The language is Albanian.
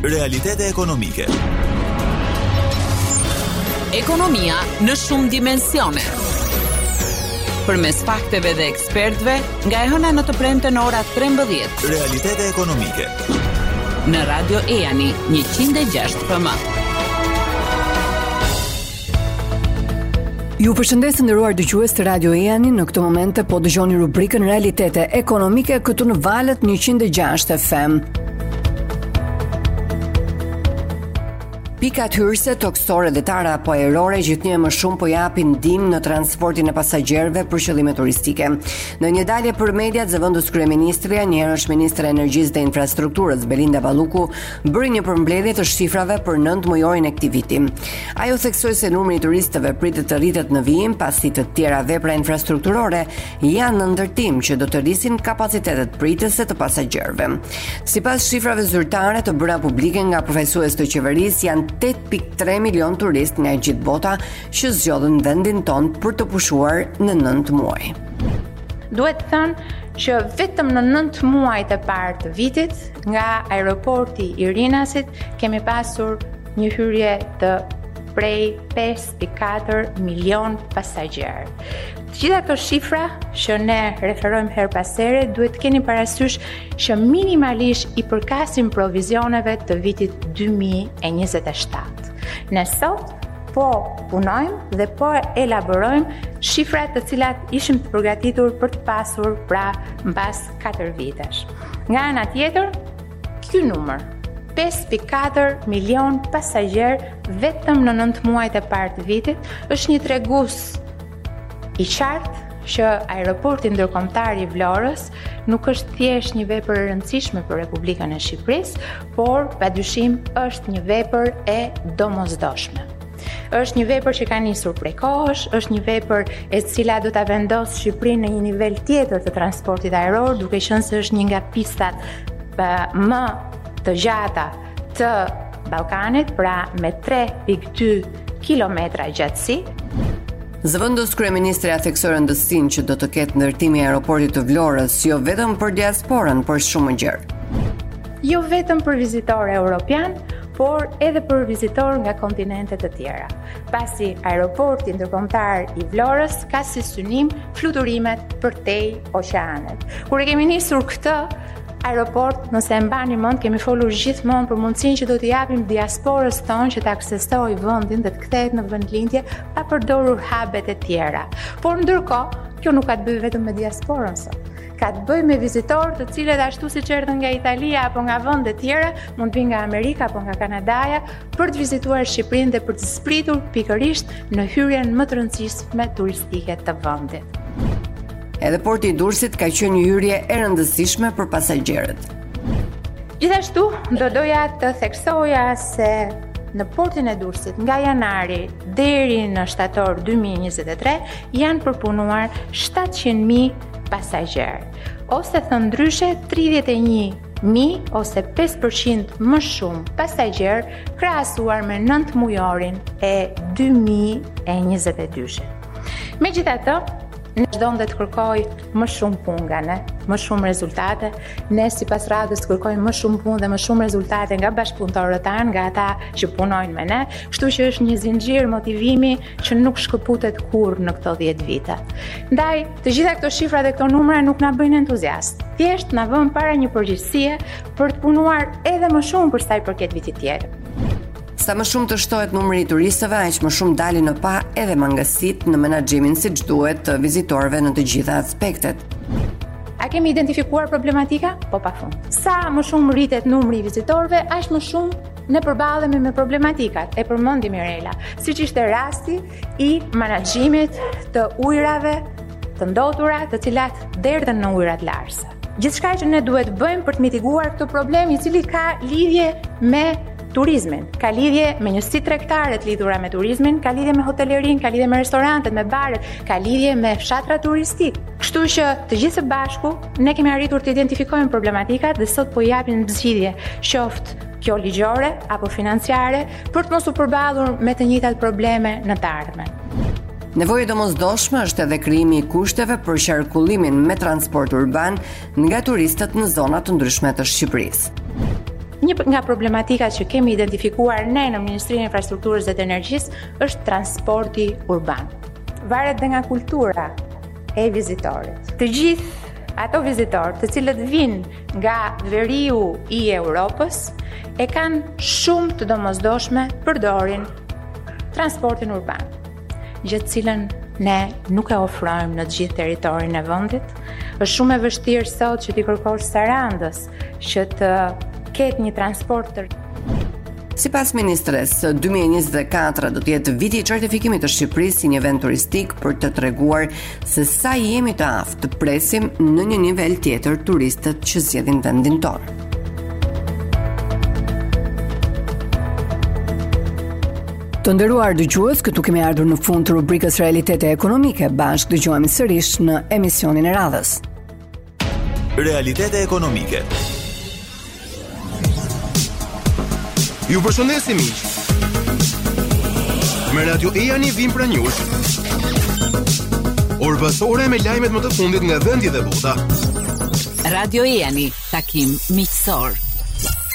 Realitete ekonomike. Ekonomia në shumë dimensione. Përmes fakteve dhe ekspertëve, nga e hëna në të premte në ora 13. Realitete ekonomike. Në Radio EANI 106 FM. Ju përshëndes nderuar dëgjues të Radio EANI, në këtë moment po dëgjoni rubrikën Realitete ekonomike këtu në valët 106 FM. Pikat hyrëse, toksore dhe tara apo ajrore gjithnjë më shumë po japin ndihmë në transportin e pasagjerëve për qëllime turistike. Në një dalje për mediat, zëvendës kryeministrja, njëherësh ministre e energjisë dhe infrastrukturës Belinda Balluku, bëri një përmbledhje të shifrave për 9 mujorin e këtij viti. Ajo theksoi se numri i turistëve pritet të rritet në vijim, pasi të tjera vepra infrastrukturore janë në ndërtim që do të rrisin kapacitetet pritëse të pasagjerëve. Sipas shifrave zyrtare të bëra publike nga përfaqësues të qeverisë, janë 8.3 milion turist nga gjithë bota që zgjodhen vendin ton për të pushuar në 9 muaj. Duhet thënë që vetëm në 9 muajt e parë të vitit, nga aeroporti i Rinasit kemi pasur një hyrje të prej 5.4 milion pasagjerë. Të gjitha këto shifra që ne referojmë her pas here duhet të keni parasysh që minimalisht i përkasin provizioneve të vitit 2027. Ne sot po punojmë dhe po elaborojmë shifrat të cilat ishim të përgatitur për të pasur pra mbas 4 vitesh. Nga ana tjetër, ky numër 5.4 milion pasagjerë vetëm në 9 muajt e parë të vitit është një tregues i qartë që aeroporti ndërkombëtar i Vlorës nuk është thjesht një vepër e rëndësishme për Republikën e Shqipërisë, por padyshim është një vepër e domosdoshme. Është një vepër që ka nisur prej kohësh, është një vepër e cila do ta vendosë Shqipërinë në një nivel tjetër të transportit ajror, duke qenë se është një nga pistat më të gjata të Ballkanit, pra me 3.2 kilometra gjatësi. Zëvendës kryeministrja theksoi rëndësinë që do të ketë ndërtimi i aeroportit të Vlorës jo vetëm për diasporën, por shumë më gjerë. Jo vetëm për vizitorë europian, por edhe për vizitorë nga kontinente të tjera. Pasi aeroporti ndërkombëtar i Vlorës ka si synim fluturimet përtej oqeanit. Kur e kemi nisur këtë aeroport, nëse e mbani mend, kemi folur gjithmonë për mundësinë që do t'i japim diasporës tonë që ta aksesojë vendin dhe të kthehet në vendlindje pa përdorur habet e tjera. Por ndërkohë, kjo nuk ka të bëjë vetëm me diasporën sot. Ka të bëjë me vizitorë të cilët ashtu siç erdhën nga Italia apo nga vende të tjera, mund të vinë nga Amerika apo nga Kanadaja për të vizituar Shqipërinë dhe për të spritur pikërisht në hyrjen më të rëndësishme turistike të vendit. Edhe porti i Durrësit ka qenë një hyrje e rëndësishme për pasagjerët. Gjithashtu, do doja të theksoja se në portin e Durrësit nga janari deri në shtator 2023 janë përpunuar 700.000 pasagjerë, ose thënë ndryshe 31.000 ose 5% më shumë pasagjerë krahasuar me 9 mujorin e 2022. Megjithatë, ne çdon të kërkoj më shumë punë nga ne, më shumë rezultate. Ne sipas radhës kërkojmë më shumë punë dhe më shumë rezultate nga bashkëpunëtorët tanë, nga ata që punojnë me ne, kështu që është një zinxhir motivimi që nuk shkëputet kurrë në këto 10 vite. Ndaj, të gjitha këto shifra dhe këto numra nuk na bëjnë entuziast. Thjesht na vënë para një përgjegjësie për të punuar edhe më shumë për sa i përket vitit tjetër. Sa më shumë të shtohet numri i turistëve, aq më shumë dalin në pa edhe mangësitë në menaxhimin siç duhet të vizitorëve në të gjitha aspektet. A kemi identifikuar problematika? Po pafund. Sa më shumë rritet numri i vizitorëve, aq më shumë ne përballemi me problematikat. E përmendi Mirela, siç ishte rasti i menaxhimit të ujrave të ndotura, të cilat derdhen në ujrat larse. Gjithçka që ne duhet bëjmë për të mitiguar këtë problem, i cili ka lidhje me turizmin, ka lidhje me një stit tregtare të lidhura me turizmin, ka lidhje me hotelerin, ka lidhje me restorantet, me baret, ka lidhje me fshatra turistik. Kështu që të gjithë së bashku ne kemi arritur të identifikojmë problematikat dhe sot po japim zgjidhje, qoftë kjo ligjore apo financiare, për të mos u përballur me të njëjtat probleme në të ardhmen. Nevojë domosdoshme është edhe krijimi i kushteve për qarkullimin me transport urban nga turistët në zona të ndryshme të Shqipërisë. Një nga problematikat që kemi identifikuar ne në Ministrinë e Infrastrukturës dhe të Energjisë është transporti urban. Varet dhe nga kultura e vizitorit. Të gjithë ato vizitorë të cilët vinë nga veriu i Europës e kanë shumë të domosdoshme përdorin transportin urban, gjë të cilën ne nuk e ofrojmë në të gjithë territorin e vendit. Është shumë e vështirë sot që t'i kërkosh Sarandës që të ketë një transport të Sipas ministres, 2024 do të jetë viti i certifikimit të Shqipërisë si një vend turistik për të treguar se sa jemi të aftë të presim në një nivel tjetër turistët që zgjedhin vendin tonë. Të nderuar dëgjues, këtu kemi ardhur në fund të rubrikës Realitete ekonomike. Bashkë dëgjohemi sërish në emisionin e radhës. Realitete ekonomike. Ju përshëndesim miq. Me Radio Ejani vim pra njush. Orë pasore me lajmet më të fundit nga vendi dhe bota. Radio Ejani, takim miqësor.